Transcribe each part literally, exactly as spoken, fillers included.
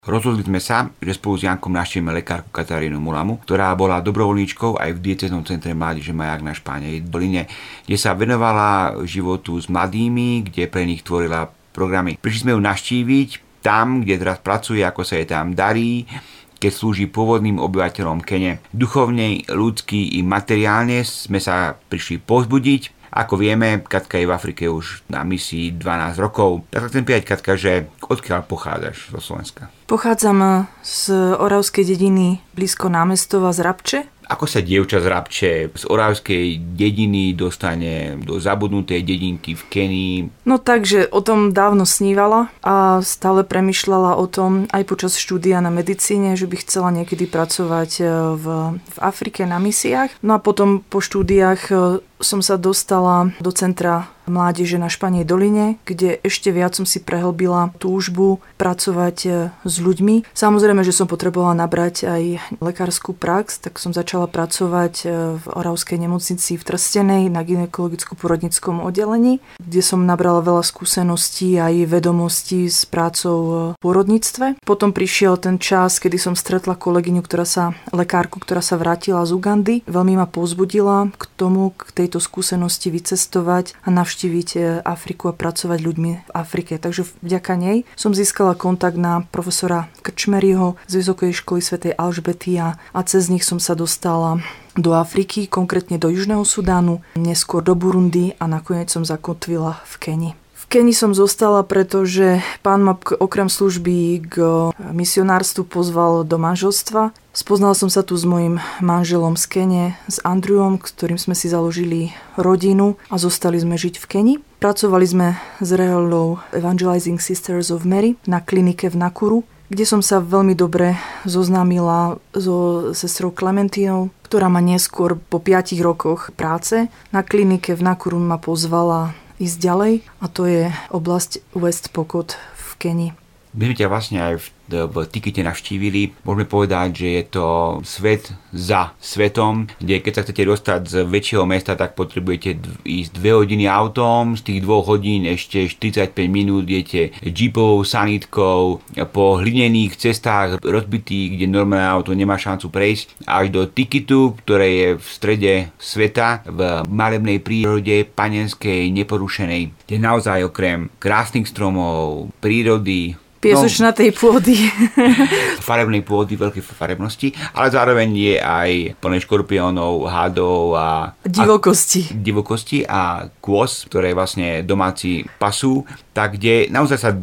Rozhodli sme sa, že spolu s Jankom navštívime lekárku Katarínu Mulamu, ktorá bola dobrovoľníčkou aj v diecéznom centre Mládeže Maják na Špánej doline, kde sa venovala životu s mladými, kde pre nich tvorila programy. Prišli sme ju navštíviť tam, kde teraz pracuje, ako sa jej tam darí, keď slúži pôvodným obyvateľom Kene. Duchovne, ľudsky i materiálne sme sa prišli povzbudiť. Ako vieme, Katka je v Afrike už na misii dvanásť rokov. Tak chcem pýtať, Katka, že odkiaľ pochádzaš zo Slovenska? Pochádzam z Oravskej dediny blízko námestova z Rabče. Ako sa dievča z Rabče z Oravskej dediny dostane do zabudnutej dedinky v Kenii? No takže o tom dávno snívala a stále premýšľala o tom aj počas štúdia na medicíne, že by chcela niekedy pracovať v, v Afrike na misiách. No a potom po štúdiách som sa dostala do centra Mládeže na Španej doline, kde ešte viac som si prehlbila túžbu pracovať s ľuďmi. Samozrejme, že som potrebovala nabrať aj lekárskú prax, tak som začala pracovať v Oravskej nemocnici v Trstenej na gynekologicko-porodnickom oddelení, kde som nabrala veľa skúseností aj vedomostí s prácou v porodníctve. Potom prišiel ten čas, kedy som stretla kolegyňu, ktorá sa, lekárku, ktorá sa vrátila z Ugandy. Veľmi ma povzbudila k tomu, k tejto skúsenosti vycestovať a navštíviť Afriku a pracovať ľuďmi v Afrike. Takže vďaka nej som získala kontakt na profesora Krčmeryho z Vysokej školy svätej Alžbety a cez nich som sa dostala do Afriky, konkrétne do Južného Sudánu, neskôr do Burundi a nakoniec som zakotvila v Keni. V Keni som zostala, pretože pán ma okrem služby k misionárstvu pozval do manželstva. Spoznala som sa tu s mojím manželom z Kene, s Andrewom, s ktorým sme si založili rodinu a zostali sme žiť v Keni. Pracovali sme s reholou Evangelizing Sisters of Mary na klinike v Nakuru, kde som sa veľmi dobre zoznámila so sestrou Klementínou, ktorá ma neskôr po piatich rokoch práce na klinike v Nakuru ma pozvala ísť ďalej a to je oblasť West Pokot v Keni. My sme ťa vlastne aj v, v Tikite navštívili. Môžeme povedať, že je to svet za svetom, kde keď sa chcete dostať z väčšieho mesta, tak potrebujete ísť dve hodiny autom, z tých dvoch hodín ešte štyridsaťpäť minút idete jeepovou sanitkou po hlinených cestách rozbitých, kde normálne auto nemá šancu prejsť, až do Tikitu, ktoré je v strede sveta, v malebnej prírode panenskej, neporušenej, kde naozaj okrem krásnych stromov, prírody, piesočnatej pôdy. Farebnej pôdy, veľkej farebnosti, ale zároveň je aj plné škorpiónov, hadov a divokosti. A, divokosti a kôz, ktoré vlastne domáci pasú, tak kde naozaj sa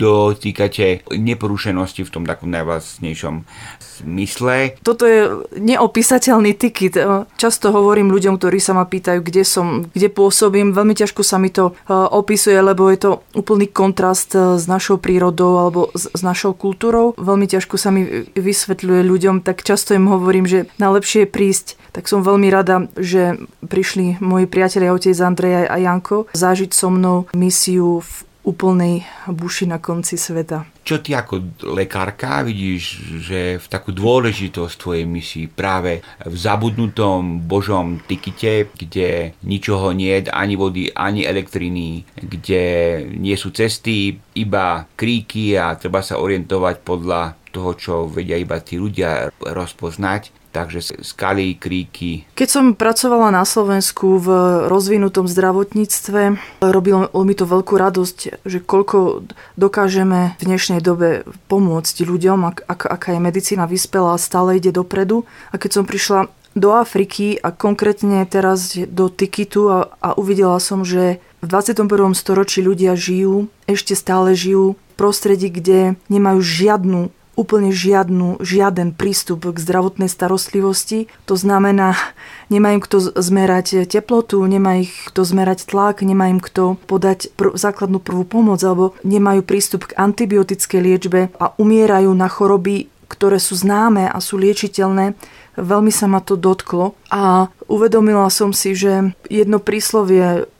dotýkate neporušenosti v tom takom najvlastnejšom smysle. Toto je neopísateľný Tikit. Často hovorím ľuďom, ktorí sa ma pýtajú, kde som, kde pôsobím. Veľmi ťažko sa mi to opisuje, lebo je to úplný kontrast s našou prírodou alebo s, s našou kultúrou. Veľmi ťažko sa mi vysvetľuje ľuďom, tak často im hovorím, že najlepšie je prísť. Tak som veľmi rada, že prišli moji priatelia, otec Andrej a Janko, zažiť so mnou misiu v úplnej buši na konci sveta. Čo ty ako lekárka vidíš, že v takú dôležitosť tvojej misii práve v zabudnutom Božom Tikite, kde ničoho nie je, ani vody, ani elektriny, kde nie sú cesty, iba kríky a treba sa orientovať podľa toho, čo vedia iba tí ľudia rozpoznať. Takže skaly, kríky. Keď som pracovala na Slovensku v rozvinutom zdravotníctve, robilo mi to veľkú radosť, že koľko dokážeme v dnešnej dobe pomôcť ľuďom, ak, ak, aká je medicína vyspelá a stále ide dopredu. A keď som prišla do Afriky a konkrétne teraz do Tikitu a, a uvidela som, že v dvadsiatom prvom storočí ľudia žijú, ešte stále žijú v prostredí, kde nemajú žiadnu úplne žiadnu, žiaden prístup k zdravotnej starostlivosti. To znamená, nemá im kto zmerať teplotu, nemá ich kto zmerať tlak, nemá im kto podať prv, základnú prvú pomoc, alebo nemajú prístup k antibiotickej liečbe a umierajú na choroby, ktoré sú známe a sú liečiteľné. Veľmi sa ma to dotklo a uvedomila som si, že jedno príslovie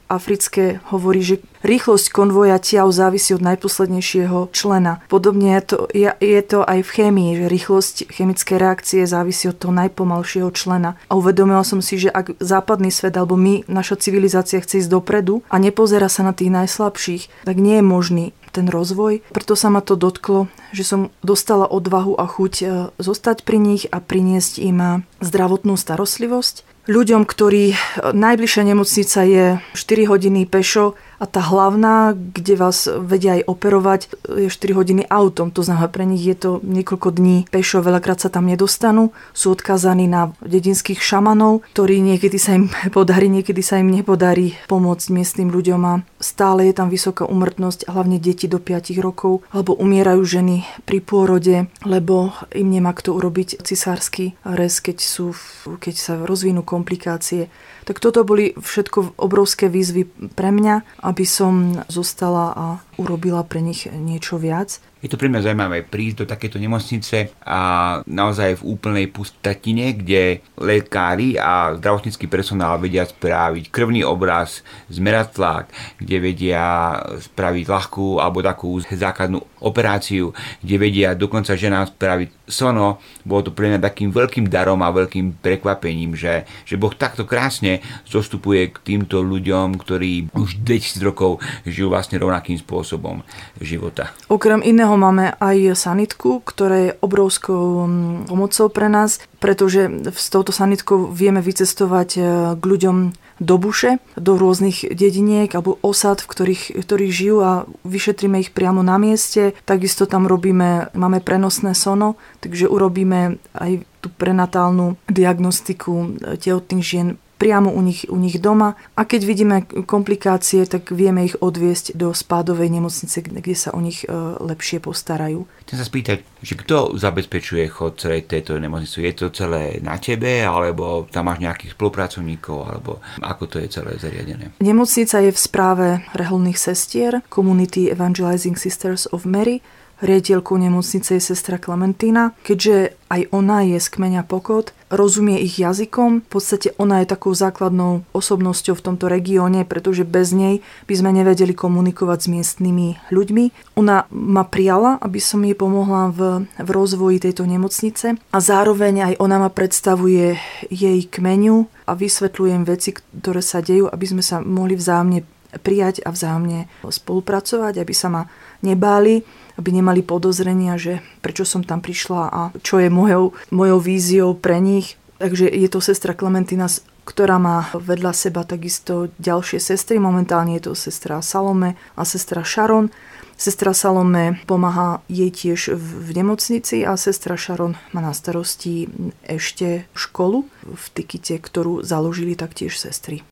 africké hovorí, že rýchlosť konvoja ťav závisí od najposlednejšieho člena. Podobne je to, je, je to aj v chémii, že rýchlosť chemickej reakcie závisí od toho najpomalšieho člena. A uvedomila som si, že ak západný svet alebo my, naša civilizácia chce ísť dopredu a nepozerá sa na tých najslabších, tak nie je možný ten rozvoj. Preto sa ma to dotklo, že som dostala odvahu a chuť zostať pri nich a priniesť im zdravotnú starostlivosť. Ľuďom, ktorí najbližšia nemocnica je štyri hodiny pešo a tá hlavná, kde vás vedia aj operovať, je štyri hodiny autom. To znamená, pre nich je to niekoľko dní pešo, veľakrát sa tam nedostanú. Sú odkázaní na dedinských šamanov, ktorí niekedy sa im podarí, niekedy sa im nepodarí pomôcť miestnym ľuďom a stále je tam vysoká úmrtnosť, hlavne deti do päť rokov, alebo umierajú ženy pri pôrode, lebo im nemá kto urobiť cisársky rez, keď, sú, keď sa rozvinú komplikácie. Tak toto boli všetko obrovské výzvy pre mňa, aby som zostala a urobila pre nich niečo viac. Je to pre mňa zaujímavé prísť do takéto nemocnice a naozaj v úplnej pustatine, kde lekári a zdravotnícky personál vedia spraviť krvný obraz, zmerať tlak, kde vedia spraviť ľahkú alebo takú základnú operáciu, kde vedia dokonca ženám spraviť sono. Bolo to pre mňa takým veľkým darom a veľkým prekvapením, že, že Boh takto krásne zostupuje k týmto ľuďom, ktorí už dvetisíc rokov žijú vlastne rovnakým spôsobom života. Okrem iného máme aj sanitku, ktorá je obrovskou pomocou pre nás, pretože s touto sanitkou vieme vycestovať k ľuďom do buše, do rôznych dediniek alebo osad, v ktorých, v ktorých žijú a vyšetríme ich priamo na mieste. Takisto tam robíme, máme prenosné sono, takže urobíme aj tú prenatálnu diagnostiku tehotných žien priamo u nich, u nich doma. A keď vidíme komplikácie, tak vieme ich odviesť do spádovej nemocnice, kde sa o nich lepšie postarajú. Chcem sa spýtať, že kto zabezpečuje chod celej tejto nemocnice? Je to celé na tebe, alebo tam máš nejakých spolupracovníkov, alebo ako to je celé zariadené? Nemocnica je v správe reholných sestier Community Evangelizing Sisters of Mary. Riaditeľkou nemocnice je sestra Klementína. Keďže aj ona je z kmeňa Pokot, rozumie ich jazykom. V podstate ona je takou základnou osobnosťou v tomto regióne, pretože bez nej by sme nevedeli komunikovať s miestnymi ľuďmi. Ona ma prijala, aby som jej pomohla v, v rozvoji tejto nemocnice a zároveň aj ona ma predstavuje jej kmeňu a vysvetľujem veci, ktoré sa dejú, aby sme sa mohli vzájomne prijať a vzájomne spolupracovať, aby sa ma nebáli, aby nemali podozrenia, že prečo som tam prišla a čo je mojou, mojou víziou pre nich. Takže je to sestra Klementína, ktorá má vedľa seba takisto ďalšie sestry. Momentálne je to sestra Salome a sestra Sharon. Sestra Salome pomáha jej tiež v nemocnici a sestra Sharon má na starosti ešte školu v Tikite, ktorú založili taktiež sestry.